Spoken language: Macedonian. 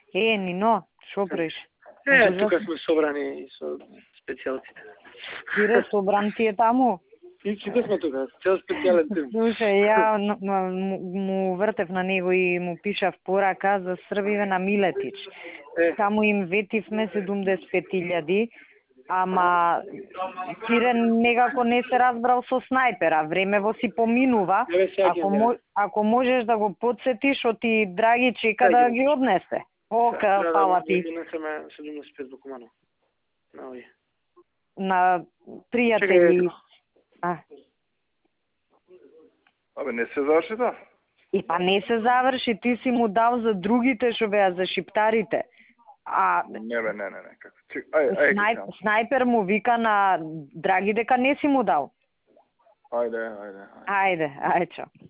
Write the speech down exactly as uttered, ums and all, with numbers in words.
Е, Нино, шо правиш? Е, тука сме собрани со специјалците. Кире, собран ти е таму? И сите сме тука, цел специјален тим. Слушај, ја му, му вртев на него и му пишав порака за Србиве на Милетич. Е. Таму им ветивме седумдесет и пет илјади, ама Кире некако не се разбрал со Снајпера. Времево си поминува. Ако, мо, ако можеш да го подсетиш, оти Драги чека да ги однесе. Ока, фала ти. Да, донесеме седумдесет и пет докумано. На овие. На пријатели. А. Абе, не се заврши тоа? И па не се заврши, ти си му дал за другите што беа за шиптарите. А не бе, не, не, не. Како? Ај, ај, снај, Снајпер му вика на Драги дека не си му дал. Ајде, ајде, ајде. Ајде, ајде, чао.